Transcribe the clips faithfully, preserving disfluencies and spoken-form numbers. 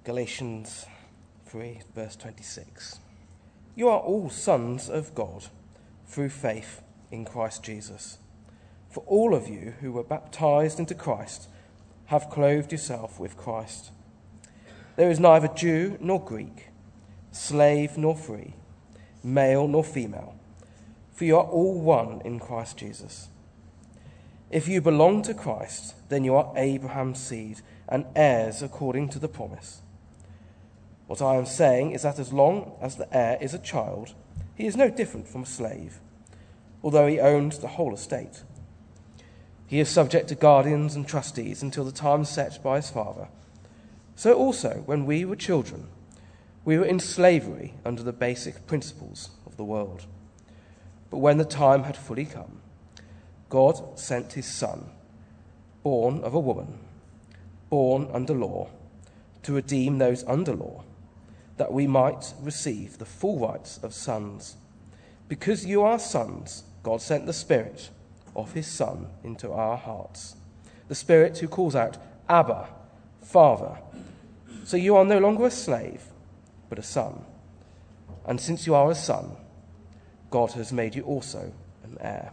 Galatians three, verse twenty-six. You are all sons of God through faith in Christ Jesus. For all of you who were baptized into Christ have clothed yourself with Christ. There is neither Jew nor Greek, slave nor free, male nor female, for you are all one in Christ Jesus. If you belong to Christ, then you are Abraham's seed and heirs according to the promise. What I am saying is that as long as the heir is a child, he is no different from a slave, although he owns the whole estate. He is subject to guardians and trustees until the time set by his father. So also, when we were children, we were in slavery under the basic principles of the world. But when the time had fully come, God sent his Son, born of a woman, born under law, to redeem those under law, that we might receive the full rights of sons. Because you are sons, God sent the Spirit of his Son into our hearts, the Spirit who calls out, Abba, Father. So you are no longer a slave, but a son. And since you are a son, God has made you also an heir.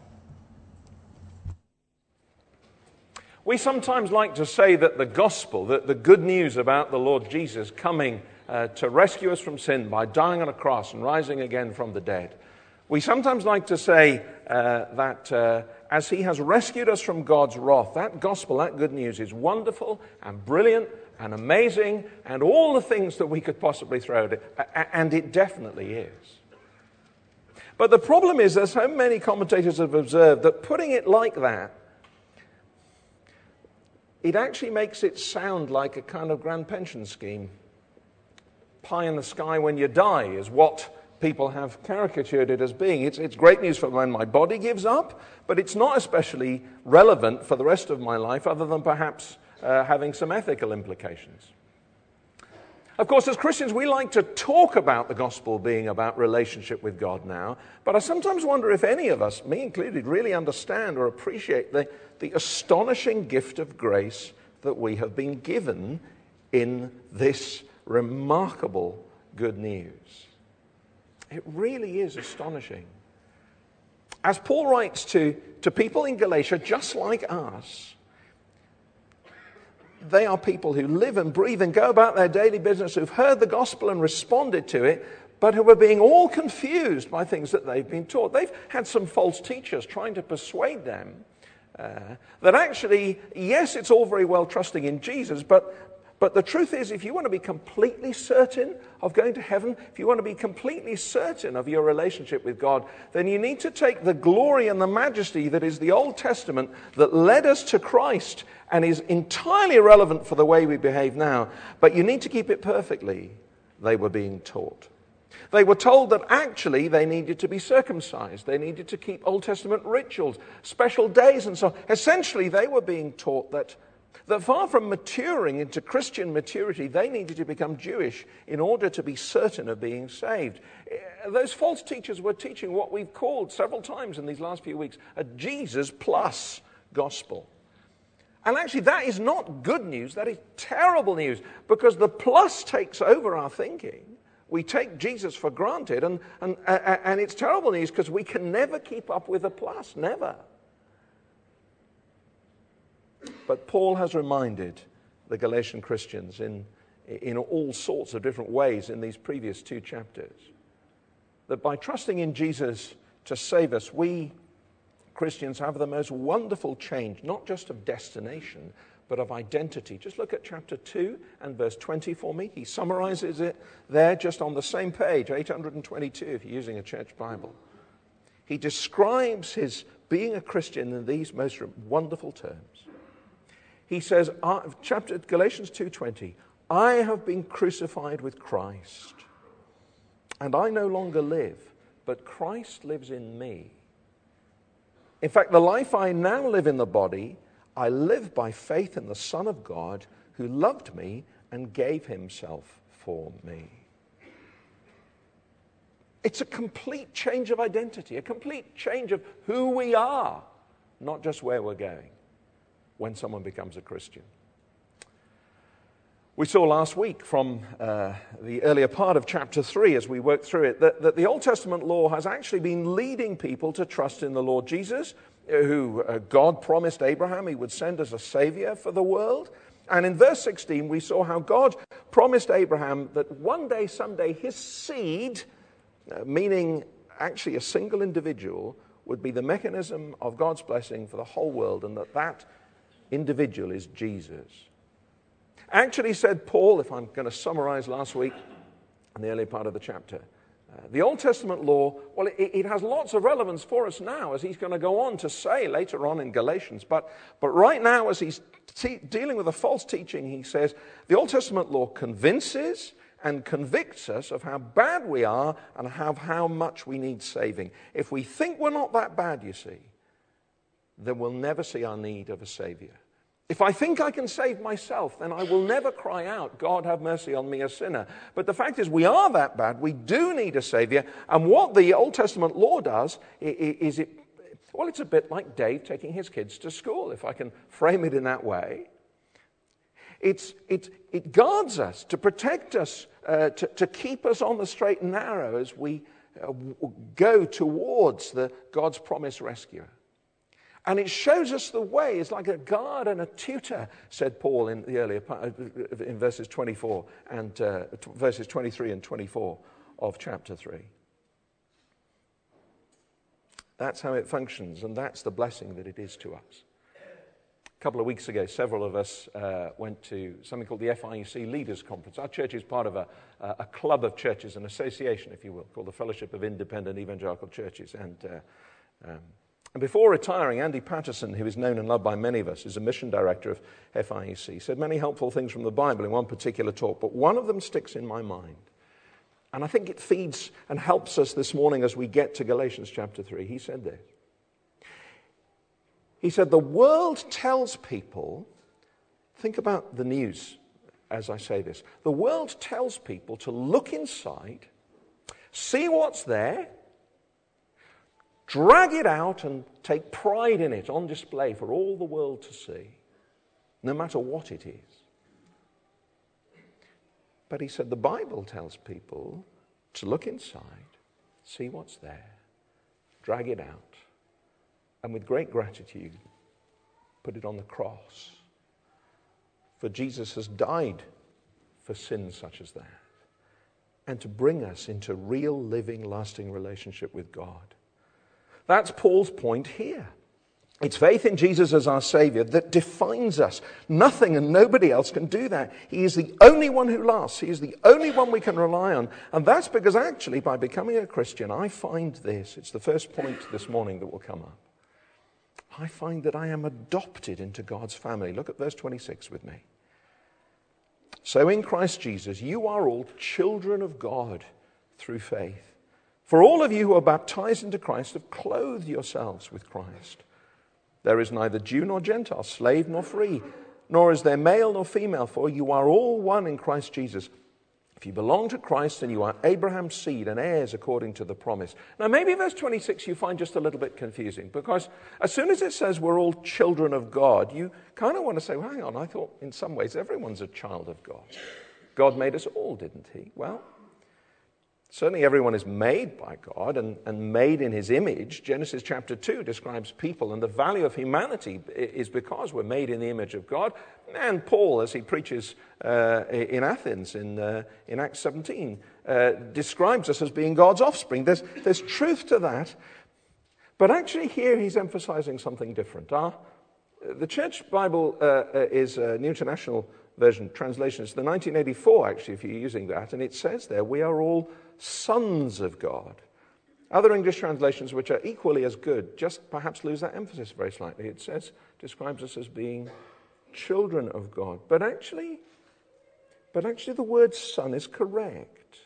We sometimes like to say that the gospel, that the good news about the Lord Jesus coming uh, to rescue us from sin by dying on a cross and rising again from the dead, we sometimes like to say uh, that uh, as he has rescued us from God's wrath, that gospel, that good news is wonderful and brilliant and amazing and all the things that we could possibly throw at it, and it definitely is. But the problem is that so many commentators have observed that putting it like that, it actually makes it sound like a kind of grand pension scheme. Pie in the sky when you die is what people have caricatured it as being. It's, it's great news for when my body gives up, but it's not especially relevant for the rest of my life other than perhaps uh, having some ethical implications. Of course, as Christians, we like to talk about the gospel being about relationship with God now, but I sometimes wonder if any of us, me included, really understand or appreciate the, the astonishing gift of grace that we have been given in this remarkable good news. It really is astonishing. As Paul writes to, to people in Galatia just like us, they are people who live and breathe and go about their daily business, who've heard the gospel and responded to it, but who are being all confused by things that they've been taught. They've had some false teachers trying to persuade them uh, that actually, yes, it's all very well trusting in Jesus, but But the truth is, if you want to be completely certain of going to heaven, if you want to be completely certain of your relationship with God, then you need to take the glory and the majesty that is the Old Testament that led us to Christ and is entirely irrelevant for the way we behave now, but you need to keep it perfectly. They were being taught. They were told that actually they needed to be circumcised. They needed to keep Old Testament rituals, special days and so on. Essentially, they were being taught that That far from maturing into Christian maturity, they needed to become Jewish in order to be certain of being saved. Those false teachers were teaching what we've called several times in these last few weeks a Jesus plus gospel. And actually that is not good news, that is terrible news, because the plus takes over our thinking. We take Jesus for granted, and, and, and it's terrible news because we can never keep up with the plus, never. But Paul has reminded the Galatian Christians in, in all sorts of different ways in these previous two chapters that by trusting in Jesus to save us, we Christians have the most wonderful change, not just of destination, but of identity. Just look at chapter two and verse twenty for me. He summarizes it there just on the same page, eight hundred twenty-two, if you're using a church Bible. He describes his being a Christian in these most wonderful terms. He says, chapter Galatians two twenty, I have been crucified with Christ, and I no longer live, but Christ lives in me. In fact, the life I now live in the body, I live by faith in the Son of God who loved me and gave himself for me. It's a complete change of identity, a complete change of who we are, not just where we're going when someone becomes a Christian. We saw last week from uh, the earlier part of chapter three as we worked through it that, that the Old Testament law has actually been leading people to trust in the Lord Jesus, who uh, God promised Abraham he would send as a savior for the world. And in verse sixteen we saw how God promised Abraham that one day, someday, his seed, uh, meaning actually a single individual, would be the mechanism of God's blessing for the whole world, and that that individual is Jesus. Actually, said Paul, if I'm going to summarize last week in the early part of the chapter, uh, the Old Testament law, well, it, it has lots of relevance for us now, as he's going to go on to say later on in Galatians. But, but right now, as he's te- dealing with a false teaching, he says, the Old Testament law convinces and convicts us of how bad we are and how, how much we need saving. If we think we're not that bad, you see, then we'll never see our need of a Savior. If I think I can save myself, then I will never cry out, God, have mercy on me, a sinner. But the fact is, we are that bad. We do need a Savior. And what the Old Testament law does is it, well, it's a bit like Dave taking his kids to school, if I can frame it in that way. It's, it, it guards us, to protect us, uh, to, to keep us on the straight and narrow as we uh, go towards the God's promised rescuer. And it shows us the way. It's like a guard and a tutor, said Paul in the earlier part, in verses twenty-four and uh, verses twenty-three and twenty-four of chapter three. That's how it functions, and that's the blessing that it is to us. A couple of weeks ago, several of us uh, went to something called the F I U C Leaders Conference. Our church is part of a, a club of churches, an association, if you will, called the Fellowship of Independent Evangelical Churches. And uh, um, And before retiring, Andy Patterson, who is known and loved by many of us, is a mission director of F I U C, said many helpful things from the Bible in one particular talk, but one of them sticks in my mind. And I think it feeds and helps us this morning as we get to Galatians chapter three. He said this. He said, the world tells people, think about the news as I say this, the world tells people to look inside, see what's there, drag it out and take pride in it on display for all the world to see, no matter what it is. But he said the Bible tells people to look inside, see what's there, drag it out, and with great gratitude, put it on the cross. For Jesus has died for sins such as that, and to bring us into real, living, lasting relationship with God. That's Paul's point here. It's faith in Jesus as our Savior that defines us. Nothing and nobody else can do that. He is the only one who lasts. He is the only one we can rely on. And that's because actually by becoming a Christian, I find this. It's the first point this morning that will come up. I find that I am adopted into God's family. Look at verse twenty-six with me. So in Christ Jesus, you are all children of God through faith. For all of you who are baptized into Christ have clothed yourselves with Christ. There is neither Jew nor Gentile, slave nor free, nor is there male nor female, for you are all one in Christ Jesus. If you belong to Christ, then you are Abraham's seed and heirs according to the promise. Now maybe verse twenty-six you find just a little bit confusing, because as soon as it says we're all children of God, you kind of want to say, well, hang on, I thought in some ways everyone's a child of God. God made us all, didn't he? Well, certainly everyone is made by God and, and made in his image. Genesis chapter two describes people, and the value of humanity is because we're made in the image of God. And Paul, as he preaches uh, in Athens in, uh, in Acts seventeen, uh, describes us as being God's offspring. There's, there's truth to that. But actually here he's emphasizing something different. Uh, the Church Bible uh, is a New International Version translation. It's the nineteen eighty-four, actually, if you're using that. And it says there, we are all sons of God. Other English translations, which are equally as good, just perhaps lose that emphasis very slightly. It says, describes us as being children of God. But actually, but actually the word son is correct.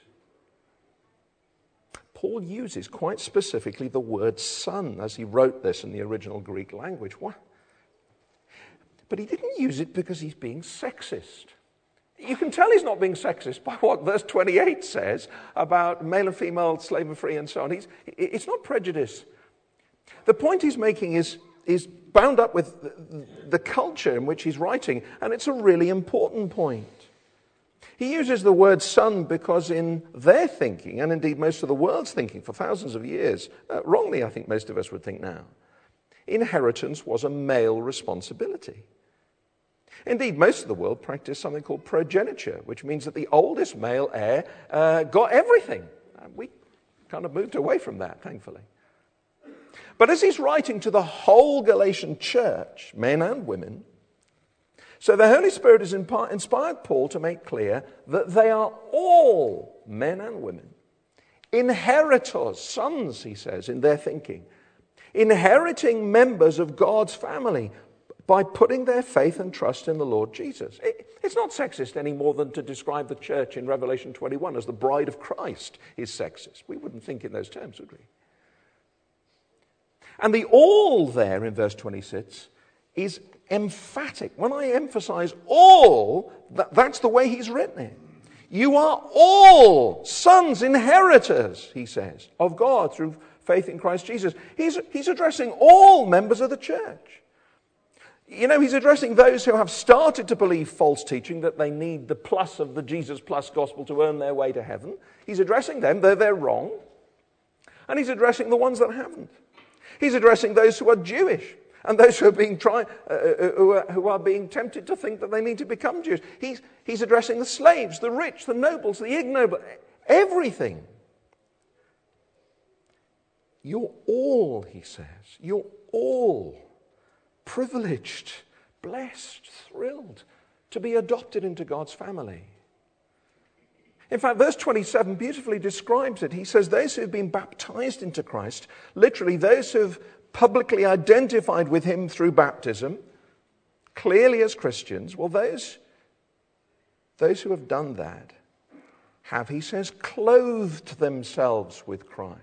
Paul uses quite specifically the word son as he wrote this in the original Greek language. What? But he didn't use it because he's being sexist. You can tell he's not being sexist by what verse twenty-eight says about male and female, slave and free, and so on. He's, it's not prejudice. The point he's making is, is bound up with the, the culture in which he's writing, and it's a really important point. He uses the word son because in their thinking, and indeed most of the world's thinking for thousands of years, uh, wrongly I think most of us would think now, inheritance was a male responsibility. Indeed, most of the world practiced something called progeniture, which means that the oldest male heir uh, got everything. And we kind of moved away from that, thankfully. But as he's writing to the whole Galatian church, men and women, so the Holy Spirit has inspired Paul to make clear that they are all men and women, inheritors, sons, he says, in their thinking, inheriting members of God's family by putting their faith and trust in the Lord Jesus. It, it's not sexist any more than to describe the church in Revelation twenty-one as the bride of Christ is sexist. We wouldn't think in those terms, would we? And the all there in verse twenty-six is emphatic. When I emphasize all, that, that's the way he's written it. You are all sons, inheritors, he says, of God through faith in Christ Jesus. He's, he's addressing all members of the church. You know, he's addressing those who have started to believe false teaching that they need the plus of the Jesus plus gospel to earn their way to heaven. He's addressing them, though they're wrong. And he's addressing the ones that haven't. He's addressing those who are Jewish and those who are being try, uh, who, are, who are being tempted to think that they need to become Jews. He's, he's addressing the slaves, the rich, the nobles, the ignoble, everything. You're all, he says, you're all privileged, blessed, thrilled to be adopted into God's family. In fact, verse twenty-seven beautifully describes it. He says, those who have been baptized into Christ, literally those who have publicly identified with him through baptism, clearly as Christians, well, those, those who have done that have, he says, clothed themselves with Christ.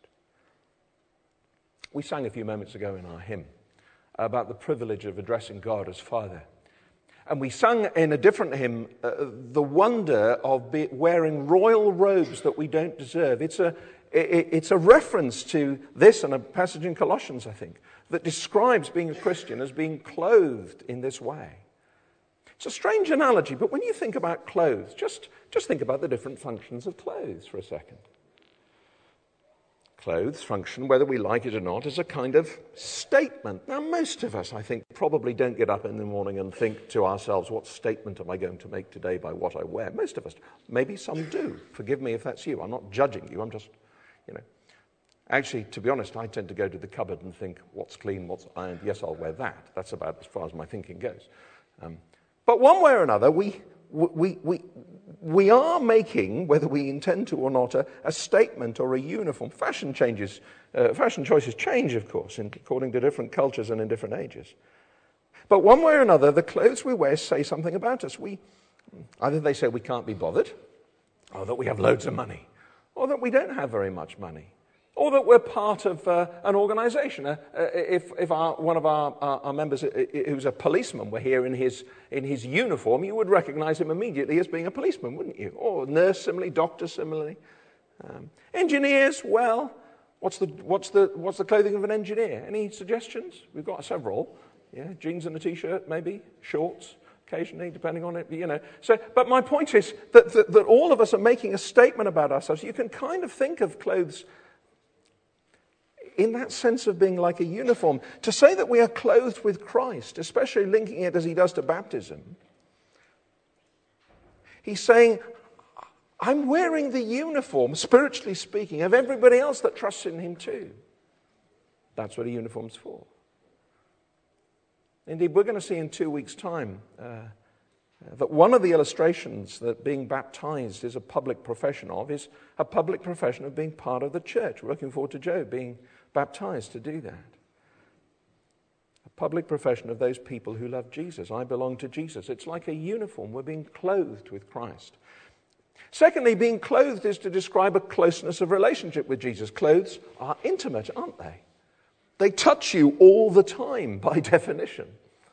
We sang a few moments ago in our hymn about the privilege of addressing God as Father. And we sang in a different hymn uh, the wonder of be wearing royal robes that we don't deserve. It's a, it, it's a reference to this and a passage in Colossians, I think, that describes being a Christian as being clothed in this way. It's a strange analogy, but when you think about clothes, just, just think about the different functions of clothes for a second. Clothes function, whether we like it or not, as a kind of statement. Now, most of us, I think, probably don't get up in the morning and think to ourselves, what statement am I going to make today by what I wear? Most of us. Maybe some do. Forgive me if that's you. I'm not judging you. I'm just, you know. Actually, to be honest, I tend to go to the cupboard and think, what's clean, what's ironed? Yes, I'll wear that. That's about as far as my thinking goes. Um, but one way or another, we... We, we, we are making, whether we intend to or not, a, a statement or a uniform. Fashion changes, uh, fashion choices change, of course, in, according to different cultures and in different ages. But one way or another, the clothes we wear say something about us. We, either they say we can't be bothered, or that we have loads of money, or that we don't have very much money, or that we're part of uh, an organization. Uh, uh, if if our, one of our, our, our members uh, who's a policeman were here in his in his uniform, you would recognize him immediately as being a policeman, wouldn't you? Or nurse similarly, doctor similarly. Um, engineers, well, what's the, what's, the, what's the clothing of an engineer? Any suggestions? We've got several. Yeah, jeans and a t-shirt, maybe, shorts, occasionally, depending on it, you know. So, but my point is that, that, that all of us are making a statement about ourselves. You can kind of think of clothes in that sense of being like a uniform. To say that we are clothed with Christ, especially linking it as he does to baptism, he's saying, I'm wearing the uniform, spiritually speaking, of everybody else that trusts in him too. That's what a uniform's for. Indeed, we're going to see in two weeks' time uh, that one of the illustrations that being baptized is a public profession of is a public profession of being part of the church. We're looking forward to Joe being baptized to do that. A public profession of those people who love Jesus. I belong to Jesus. It's like a uniform. We're being clothed with Christ. Secondly, being clothed is to describe a closeness of relationship with Jesus. Clothes are intimate, aren't they? They touch you all the time, by definition.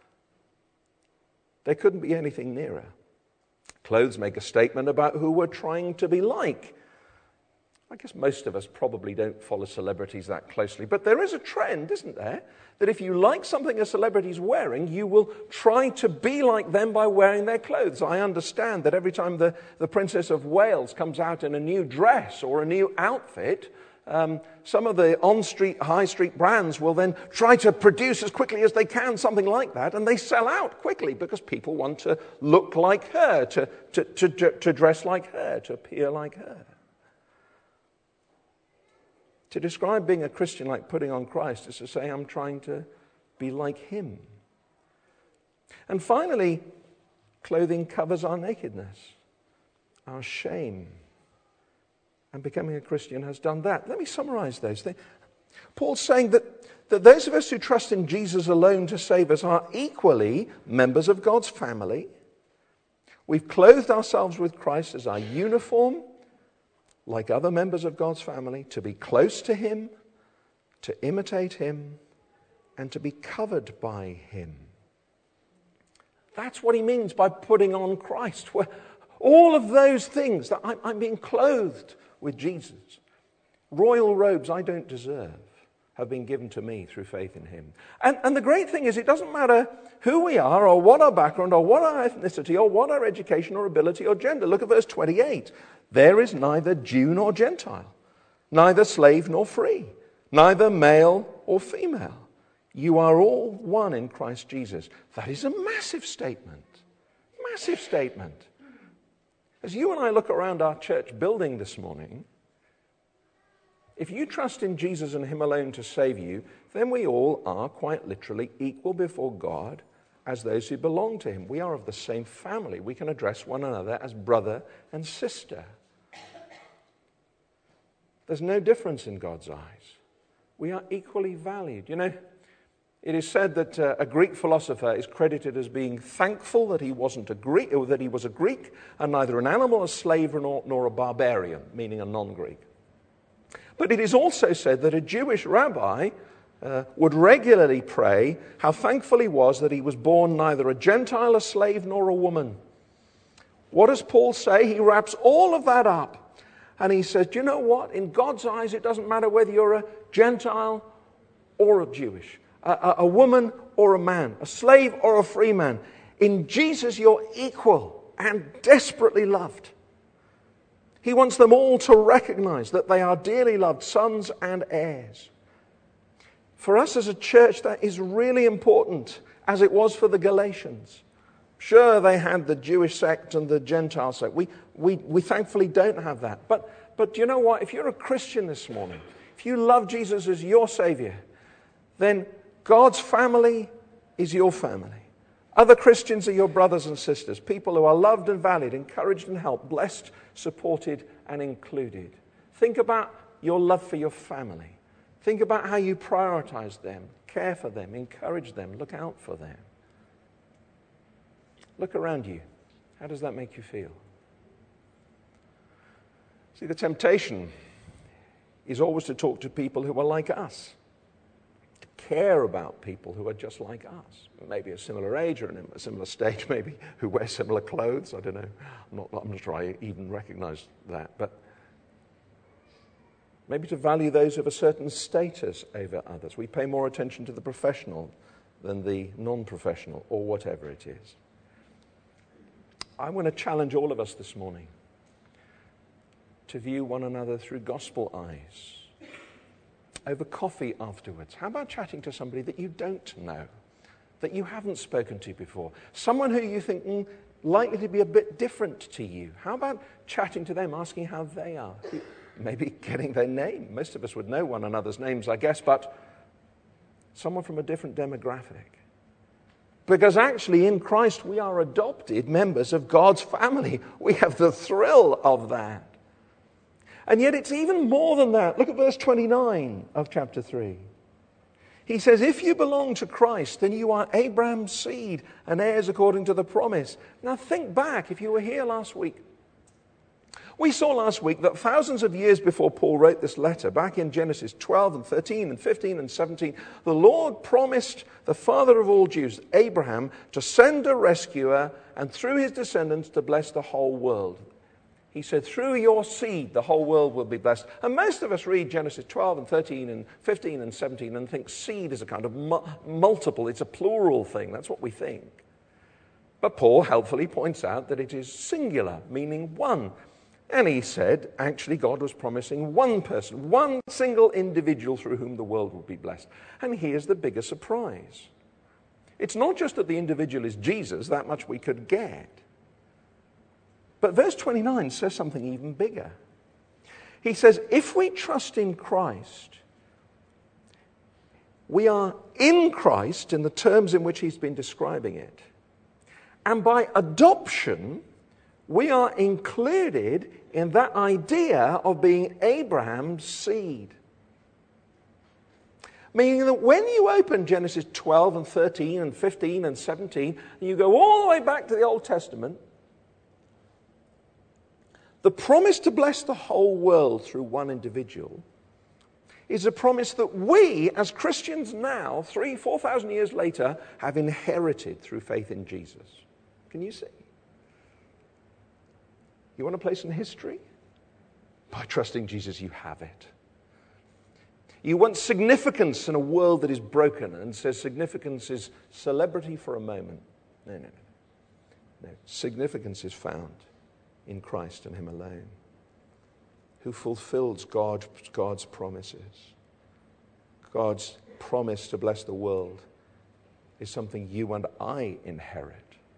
There couldn't be anything nearer. Clothes make a statement about who we're trying to be like. I guess most of us probably don't follow celebrities that closely, but there is a trend, isn't there, that if you like something a celebrity's wearing, you will try to be like them by wearing their clothes. I understand that every time the, the Princess of Wales comes out in a new dress or a new outfit, um, some of the on-street, high-street brands will then try to produce as quickly as they can something like that, and they sell out quickly because people want to look like her, to, to, to, to dress like her, to appear like her. To describe being a Christian like putting on Christ is to say, I'm trying to be like him. And finally, clothing covers our nakedness, our shame. And becoming a Christian has done that. Let me summarize those things. Paul's saying that, that those of us who trust in Jesus alone to save us are equally members of God's family. We've clothed ourselves with Christ as our uniform, like other members of God's family, to be close to him, to imitate him, and to be covered by him. That's what he means by putting on Christ. Where all of those things, that I'm, I'm being clothed with Jesus. Royal robes I don't deserve have been given to me through faith in him. And, and the great thing is, it doesn't matter who we are or what our background or what our ethnicity or what our education or ability or gender. Look at verse twenty-eight. There is neither Jew nor Gentile, neither slave nor free, neither male or female. You are all one in Christ Jesus. That is a massive statement. Massive statement. As you and I look around our church building this morning, if you trust in Jesus and him alone to save you, then we all are quite literally equal before God as those who belong to him. We are of the same family. We can address one another as brother and sister. There's no difference in God's eyes. We are equally valued. You know, it is said that uh, a Greek philosopher is credited as being thankful that he wasn't a Greek, or that he was a Greek, and neither an animal, a slave, nor, nor a barbarian, meaning a non-Greek. But it is also said that a Jewish rabbi uh, would regularly pray how thankful he was that he was born neither a Gentile, a slave, nor a woman. What does Paul say? He wraps all of that up. And he says, do you know what? In God's eyes, it doesn't matter whether you're a Gentile or a Jewish, a, a, a woman or a man, a slave or a free man. In Jesus, you're equal and desperately loved. He wants them all to recognize that they are dearly loved sons and heirs. For us as a church, that is really important, as it was for the Galatians. Sure, they had the Jewish sect and the Gentile sect. We, we, we thankfully don't have that. But, but you know what? If you're a Christian this morning, if you love Jesus as your Savior, then God's family is your family. Other Christians are your brothers and sisters, people who are loved and valued, encouraged and helped, blessed, supported and included. Think about your love for your family. Think about how you prioritize them, care for them, encourage them, look out for them. Look around you. How does that make you feel? See, the temptation is always to talk to people who are like us, to care about people who are just like us, maybe a similar age or in a similar stage, maybe who wear similar clothes. I don't know. I'm not, I'm not sure I even recognize that. But maybe to value those of a certain status over others. We pay more attention to the professional than the non-professional, or whatever it is. I want to challenge all of us this morning to view one another through gospel eyes. Over coffee afterwards. How about chatting to somebody that you don't know, that you haven't spoken to before? Someone who you think mm, likely to be a bit different to you. How about chatting to them, asking how they are? Maybe getting their name. Most of us would know one another's names, I guess, but someone from a different demographic. Because actually in Christ we are adopted members of God's family. We have the thrill of that. And yet it's even more than that. Look at verse twenty-nine of chapter three. He says, if you belong to Christ, then you are Abraham's seed and heirs according to the promise. Now think back, if you were here last week. We saw last week that thousands of years before Paul wrote this letter, back in Genesis twelve and thirteen and fifteen and seventeen, the Lord promised the father of all Jews, Abraham, to send a rescuer and through his descendants to bless the whole world. He said, through your seed, the whole world will be blessed. And most of us read Genesis twelve and thirteen and fifteen and seventeen and think seed is a kind of mu- multiple. It's a plural thing. That's what we think. But Paul helpfully points out that it is singular, meaning one. And he said, actually, God was promising one person, one single individual through whom the world will be blessed. And here's the bigger surprise. It's not just that the individual is Jesus, that much we could get. But verse twenty-nine says something even bigger. He says, if we trust in Christ, we are in Christ in the terms in which he's been describing it. And by adoption, we are included in that idea of being Abraham's seed. Meaning that when you open Genesis twelve and thirteen and fifteen and seventeen, and you go all the way back to the Old Testament, the promise to bless the whole world through one individual is a promise that we, as Christians now, three, four thousand years later, have inherited through faith in Jesus. Can you see? You want a place in history? By trusting Jesus, you have it. You want significance in a world that is broken and says significance is celebrity for a moment. No, no, no. No. Significance is found in Christ and him alone, who fulfills God, God's promises. God's promise to bless the world is something you and I inherit.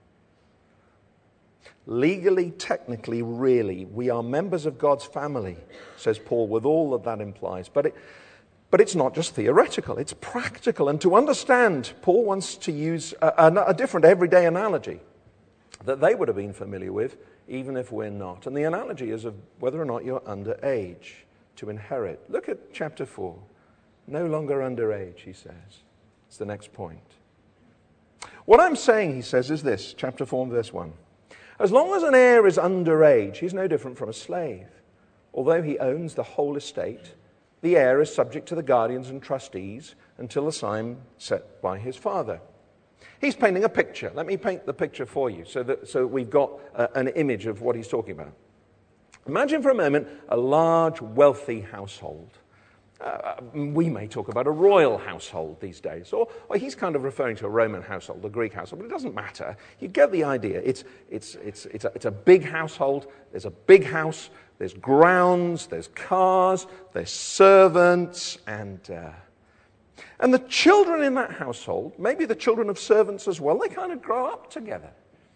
Legally, technically, really, we are members of God's family, says Paul, with all that that implies. But it, but it's not just theoretical, it's practical. And to understand, Paul wants to use a, a, a different everyday analogy that they would have been familiar with, even if we're not. And the analogy is of whether or not you're under age to inherit. Look at chapter four. No longer under age, he says. It's the next point. What I'm saying, he says, is this, chapter four and verse one. As long as an heir is under age, he's no different from a slave. Although he owns the whole estate, the heir is subject to the guardians and trustees until the time set by his father. He's painting a picture. Let me paint the picture for you so that so we've got uh, an image of what he's talking about. Imagine for a moment a large, wealthy household. Uh, we may talk about a royal household these days, or, or he's kind of referring to a Roman household, a Greek household, but it doesn't matter. You get the idea. It's, it's, it's, it's, a, it's a big household. There's a big house. There's grounds. There's cars. There's servants. And, uh, and the children in that household, maybe the children of servants as well, they kind of grow up together.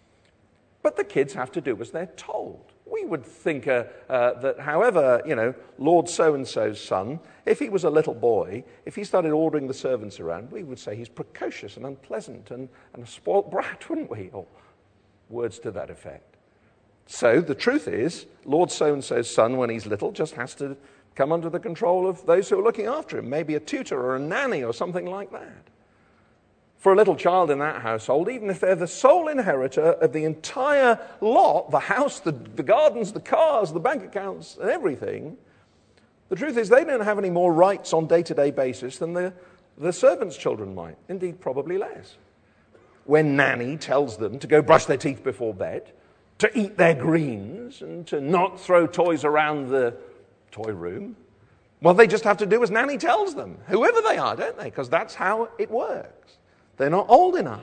But the kids have to do as they're told. We would think uh, uh, that however, you know, Lord so-and-so's son, if he was a little boy, if he started ordering the servants around, we would say he's precocious and unpleasant and, and a spoilt brat, wouldn't we? Or words to that effect. So the truth is, Lord so-and-so's son, when he's little, just has to come under the control of those who are looking after him, maybe a tutor or a nanny or something like that. For a little child in that household, even if they're the sole inheritor of the entire lot, the house, the, the gardens, the cars, the bank accounts, and everything, the truth is they don't have any more rights on a day-to-day basis than the, the servants' children might. Indeed, probably less. When nanny tells them to go brush their teeth before bed, to eat their greens, and to not throw toys around the toy room, well, they just have to do as nanny tells them, whoever they are, don't they? Because that's how it works. They're not old enough.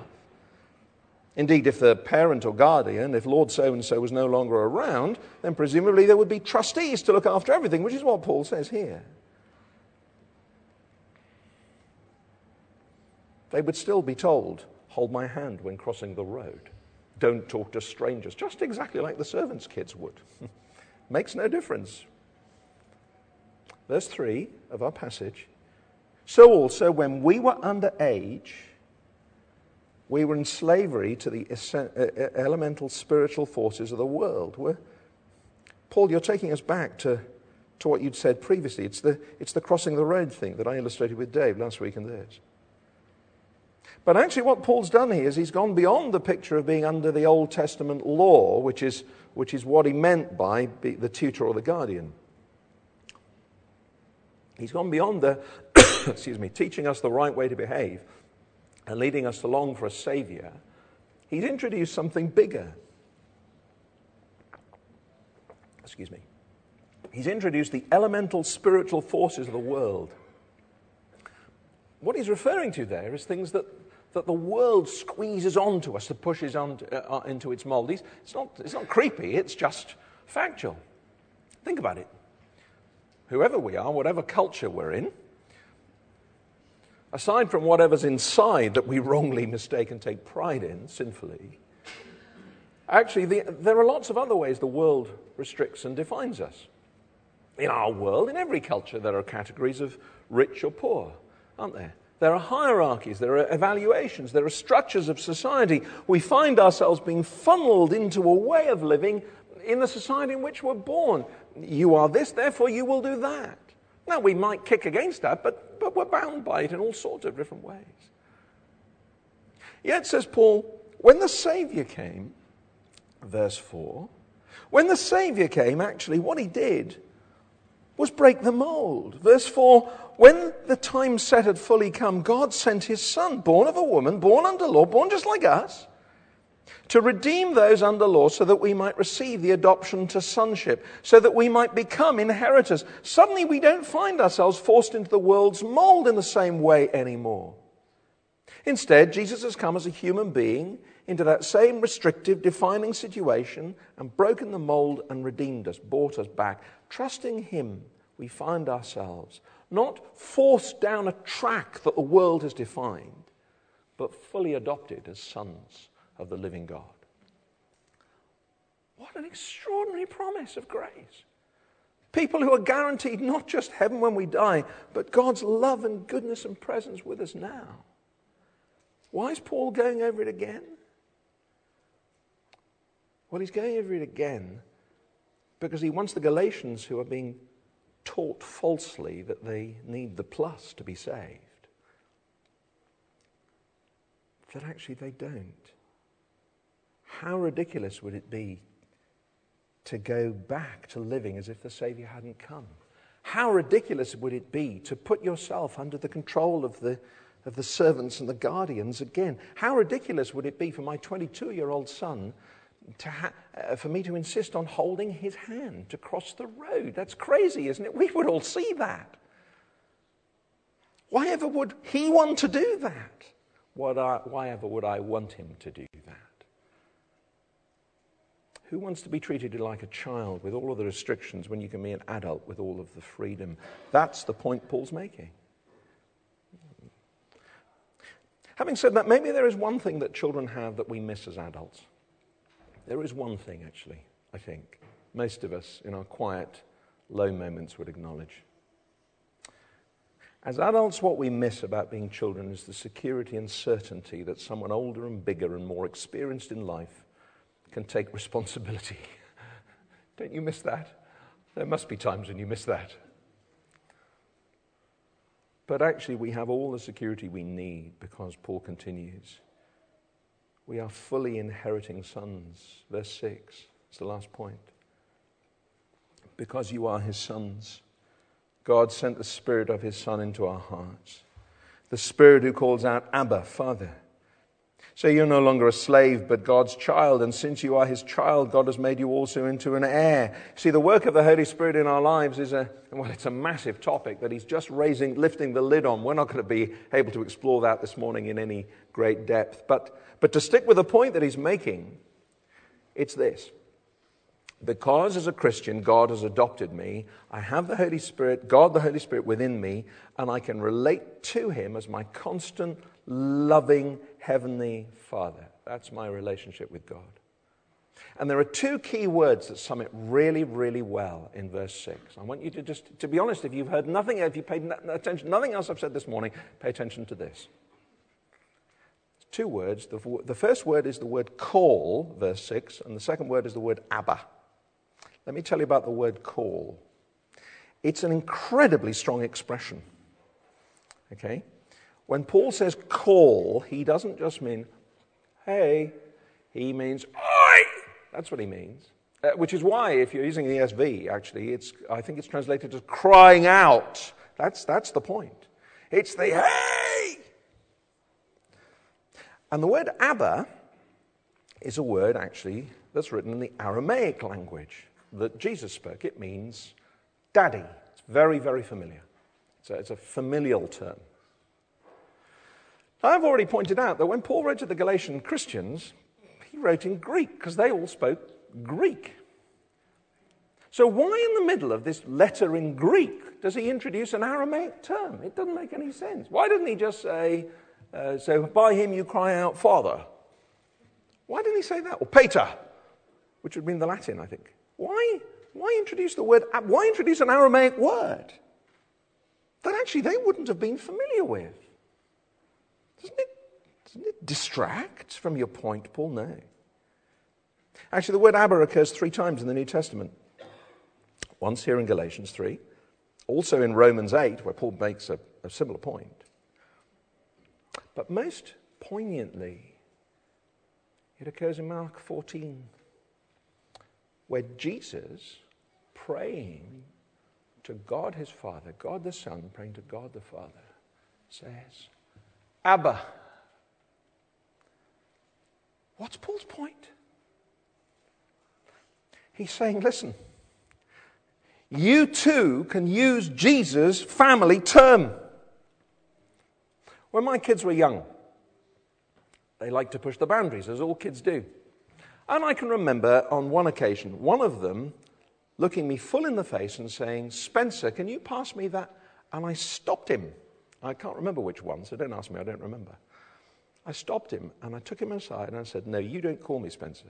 Indeed, if the parent or guardian, if Lord so-and-so was no longer around, then presumably there would be trustees to look after everything, which is what Paul says here. They would still be told, hold my hand when crossing the road. Don't talk to strangers, just exactly like the servants' kids would. Makes no difference. Verse three of our passage. So also when we were under age, we were in slavery to the elemental spiritual forces of the world. We're, Paul, you're taking us back to, to what you'd said previously. It's the, it's the crossing the road thing that I illustrated with Dave last week and this. But actually what Paul's done here is he's gone beyond the picture of being under the Old Testament law, which is, which is what he meant by the tutor or the guardian. He's gone beyond the, excuse me, teaching us the right way to behave and leading us to long for a Savior. He's introduced something bigger. excuse me, he's introduced the elemental spiritual forces of the world. What he's referring to there is things that, that the world squeezes onto us, that pushes on to, uh, into its mold. He's, it's not, it's not creepy, it's just factual. Think about it. Whoever we are, whatever culture we're in, aside from whatever's inside that we wrongly mistake and take pride in, sinfully, actually the, there are lots of other ways the world restricts and defines us. In our world, in every culture, there are categories of rich or poor, aren't there? There are hierarchies, there are evaluations, there are structures of society. We find ourselves being funneled into a way of living in the society in which we're born. You are this, therefore you will do that. Now, we might kick against that, but, but we're bound by it in all sorts of different ways. Yet, says Paul, when the Saviour came, verse four, when the Saviour came, actually what he did was break the mold. Verse four, when the time set had fully come, God sent his Son, born of a woman, born under law, born just like us, to redeem those under law so that we might receive the adoption to sonship, so that we might become inheritors. Suddenly we don't find ourselves forced into the world's mold in the same way anymore. Instead, Jesus has come as a human being into that same restrictive, defining situation and broken the mold and redeemed us, brought us back. Trusting him, we find ourselves not forced down a track that the world has defined, but fully adopted as sons of the living God. What an extraordinary promise of grace. People who are guaranteed not just heaven when we die, but God's love and goodness and presence with us now. Why is Paul going over it again? Well, he's going over it again because he wants the Galatians, who are being taught falsely that they need the plus to be saved, that actually they don't. How ridiculous would it be to go back to living as if the Saviour hadn't come? How ridiculous would it be to put yourself under the control of the, of the servants and the guardians again? How ridiculous would it be for my twenty-two-year-old son to ha- uh, for me to insist on holding his hand to cross the road? That's crazy, isn't it? We would all see that. Why ever would he want to do that? What I, why ever would I want him to do that? Who wants to be treated like a child with all of the restrictions when you can be an adult with all of the freedom? That's the point Paul's making. Having said that, maybe there is one thing that children have that we miss as adults. There is one thing, actually, I think, most of us in our quiet, low moments would acknowledge. As adults, what we miss about being children is the security and certainty that someone older and bigger and more experienced in life can take responsibility. Don't you miss that? There must be times when you miss that. But actually, we have all the security we need because Paul continues. We are fully inheriting sons. Verse six, it's the last point. Because you are his sons, God sent the Spirit of his Son into our hearts. The Spirit who calls out, Abba, Father. So you're no longer a slave, but God's child. And since you are his child, God has made you also into an heir. See, the work of the Holy Spirit in our lives is a, well, it's a massive topic that he's just raising, lifting the lid on. We're not going to be able to explore that this morning in any great depth. But, but to stick with the point that he's making, it's this. Because as a Christian, God has adopted me, I have the Holy Spirit, God the Holy Spirit within me, and I can relate to him as my constant, loving, heavenly Father. That's my relationship with God. And there are two key words that sum it really, really well in verse six. I want you to just, to be honest, if you've heard nothing, if you've paid attention, nothing else I've said this morning, pay attention to this. Two words. The, the first word is the word call, verse six, and the second word is the word Abba. Let me tell you about the word call. It's an incredibly strong expression. Okay? When Paul says call, he doesn't just mean, hey, he means, oi! That's what he means. Uh, which is why, if you're using the E S V, actually, it's I think it's translated as crying out. That's, that's the point. It's the hey! And the word Abba is a word, actually, that's written in the Aramaic language. that Jesus spoke. It means daddy. It's very, very familiar. So it's a familial term. I've already pointed out that when Paul wrote to the Galatian Christians, he wrote in Greek because they all spoke Greek. So why in the middle of this letter in Greek does he introduce an Aramaic term? It doesn't make any sense. Why didn't he just say, uh, so by him you cry out, Father? Why didn't he say that? Or Pater, which would mean the Latin, I think. Why, why introduce the word, why introduce an Aramaic word that actually they wouldn't have been familiar with? Doesn't it, doesn't it distract from your point, Paul? No. Actually, the word Abba occurs three times in the New Testament. Once here in Galatians three, also in Romans eight, where Paul makes a, a similar point. But most poignantly, it occurs in Mark fourteen, where Jesus, praying to God his Father, God the Son, praying to God the Father, says, Abba. What's Paul's point? He's saying, listen, you too can use Jesus' family term. When my kids were young, they liked to push the boundaries, as all kids do. And I can remember on one occasion, one of them looking me full in the face and saying, Spencer, can you pass me that? And I stopped him. I can't remember which one, so don't ask me, I don't remember. I stopped him and I took him aside and I said, no, you don't call me Spencer.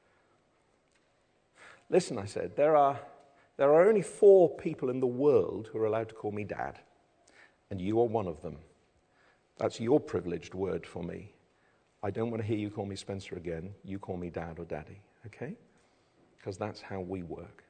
Listen, I said, there are, there are only four people in the world who are allowed to call me Dad, and you are one of them. That's your privileged word for me. I don't want to hear you call me Spencer again. You call me Dad or Daddy, okay? Because that's how we work.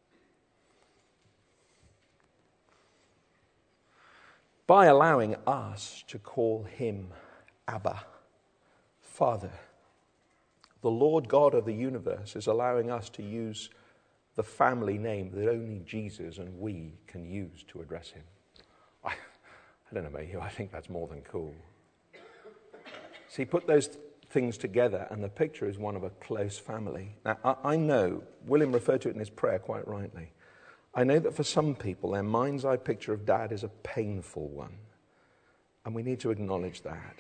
By allowing us to call him Abba, Father, the Lord God of the universe is allowing us to use the family name that only Jesus and we can use to address him. I, I don't know about you, I think that's more than cool. See, put those things together and the picture is one of a close family. Now, I, I know, William referred to it in his prayer quite rightly. I know that for some people, their mind's eye picture of Dad is a painful one. And we need to acknowledge that.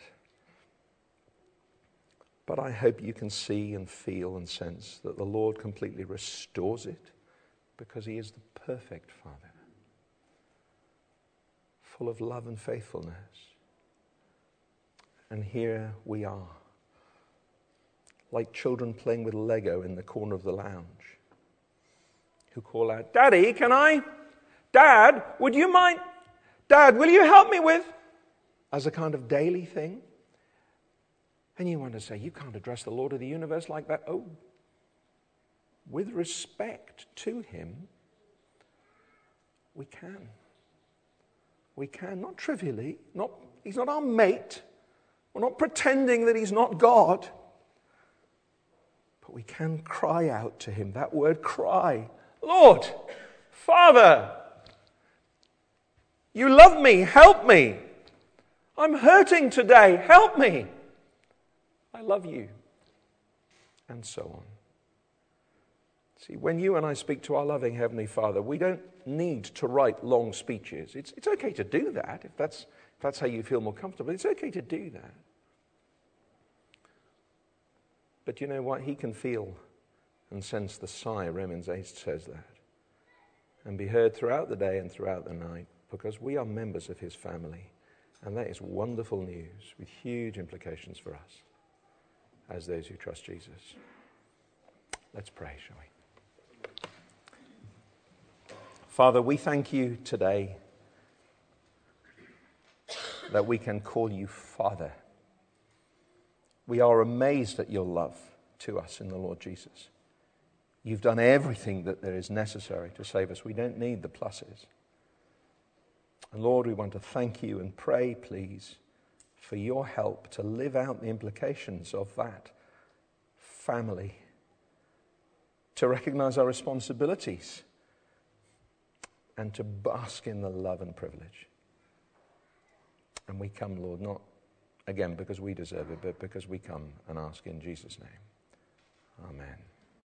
But I hope you can see and feel and sense that the Lord completely restores it because he is the perfect Father, full of love and faithfulness. And here we are, like children playing with Lego in the corner of the lounge, who call out, Daddy, can I? Dad, would you mind? Dad, will you help me with? As a kind of daily thing. And you want to say, you can't address the Lord of the universe like that. Oh, with respect to him, we can. We can, not trivially. Not, he's not our mate. We're not pretending that he's not God. But we can cry out to him. That word cry. Lord, Father, you love me, help me. I'm hurting today, help me. I love you. And so on. See, when you and I speak to our loving Heavenly Father, we don't need to write long speeches. It's, it's okay to do that if that's, if that's how you feel more comfortable. It's okay to do that. But you know what? He can feel and sense the sigh. Romans eight says that. And be heard throughout the day and throughout the night because we are members of his family. And that is wonderful news with huge implications for us as those who trust Jesus. Let's pray, shall we? Father, we thank you today that we can call you Father. We are amazed at your love to us in the Lord Jesus. You've done everything that there is necessary to save us. We don't need the pluses. And Lord, we want to thank you and pray, please, for your help to live out the implications of that family, to recognize our responsibilities, and to bask in the love and privilege. And we come, Lord, not, again, because we deserve it, but because we come and ask in Jesus' name. Amen.